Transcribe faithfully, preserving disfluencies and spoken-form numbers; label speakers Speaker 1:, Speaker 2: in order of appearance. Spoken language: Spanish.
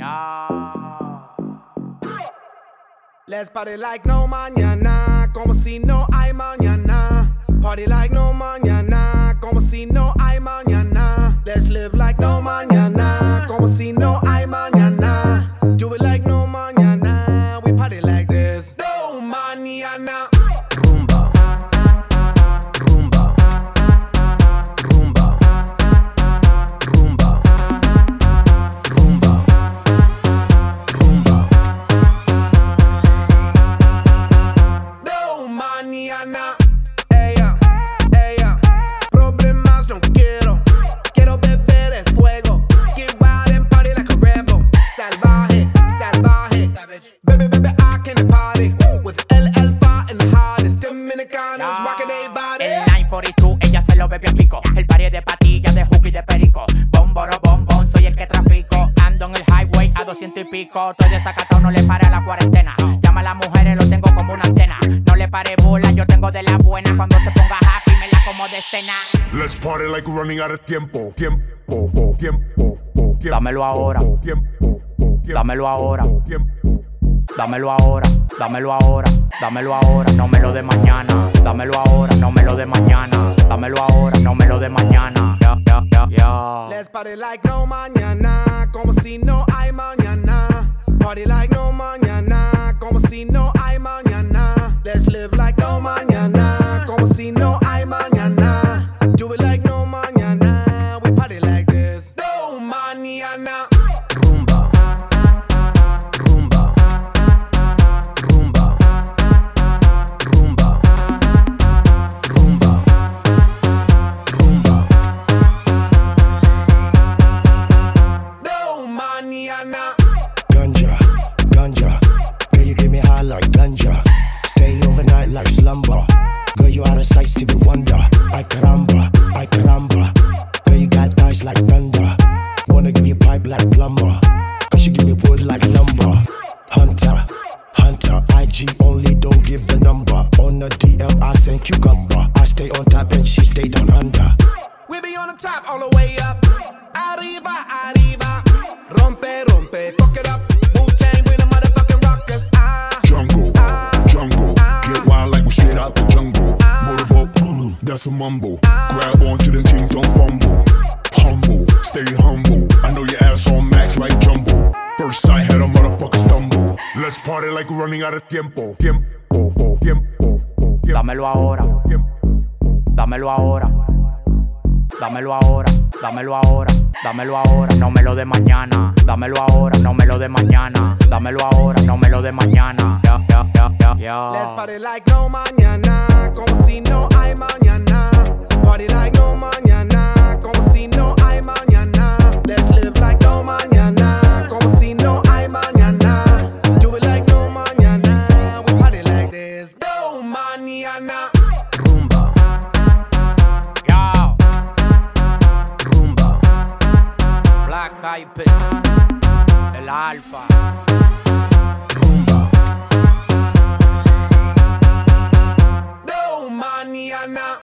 Speaker 1: Yeah.
Speaker 2: Let's party like no mañana, como si no hay mañana. Party like no mañana, como si no hay mañana. Let's live like no mañana, como si no hay mañana. Do it like no mañana, we party like this. No mañana.
Speaker 3: Rumba, rumba, rumba, rumba, rumba, rumba.
Speaker 2: No mañana. Ella, ella, problemas no quiero. Quiero beber el fuego. Get wild and party like a rebel. Salvaje, salvaje. Baby, baby, I can party with El Alfa and the hottest Dominicanos rocking their body.
Speaker 1: El nueve cuarenta y dos, ella se lo bebió en pico. El party de patillas, de hook y de perico. Bomboro, bombón, soy el que trafico. Ando en el highway a doscientos y pico. Estoy desacatado, no le pare a la cuarentena. Llama a las mujeres, lo tengo como una antena. No le pare bola, yo tengo de la buena. Cuando se ponga happy, me la como de cena.
Speaker 4: Let's party like we're running out of tiempo. Tiempo, tiempo, tiempo.
Speaker 1: Dámelo ahora.
Speaker 4: Tiempo,
Speaker 1: Dámelo ahora.
Speaker 4: tiempo.
Speaker 1: Dámelo ahora, dámelo ahora, dámelo ahora, no me lo de mañana. Dámelo ahora, no me lo de mañana. Dámelo ahora, no me lo de mañana. Yeah, yeah, yeah, yeah.
Speaker 2: Let's party like no mañana, como si no hay mañana. Party like no mañana, como si no hay mañana. Let's live like no mañana, como si no hay mañana. Do it like no mañana, we party like this. No mañana.
Speaker 3: Rumba, rumba, rumba, rumba, rumba, rumba.
Speaker 2: No mañana.
Speaker 5: Ganja, ganja, girl you get me high like ganja. Stay overnight like slumber. Girl you out of sight, Stevie Wonder. Ay caramba, ay caramba. Girl you got thighs like thunder. Wanna give you pipe like plumber. Cause you give me wood like lumber. Hunter, hunter, I G only, don't give the number. On the D M I send cucumber. I stay on top and she stay down under.
Speaker 2: We be on the top all the way up. Arriba, arriba. Rompe, rompe, fuck it up. Wu-Tang, we the motherfucking rockers. Ah,
Speaker 4: Jungle,
Speaker 2: ah,
Speaker 4: jungle. Get wild like we straight out the jungle. Motorboat, that's a mumble. Grab onto them kings, don't fumble. Humble, stay humble. I know your ass on max like jumbo. First sight had a motherfucker stumble. Let's party like we're running out of tiempo. Tiempo, tiempo, tiempo.
Speaker 1: Dámelo ahora, dámelo ahora. Dámelo ahora, dámelo ahora, dámelo ahora, no me lo de mañana. Dámelo ahora, no me lo de mañana. Dámelo ahora, no me lo de mañana. Yeah, yeah, yeah, yeah, yeah.
Speaker 2: let's party like no mañana, como si no hay mañana. Party like no mañana, como si no hay mañana. Let's live like no mañana, como si no hay mañana. Do it like no mañana, we party like this. No mañana.
Speaker 3: Rumba,
Speaker 1: Yo,
Speaker 3: rumba,
Speaker 1: Black Eyed Peas, el Alfa.
Speaker 3: rumba.
Speaker 2: No mañana.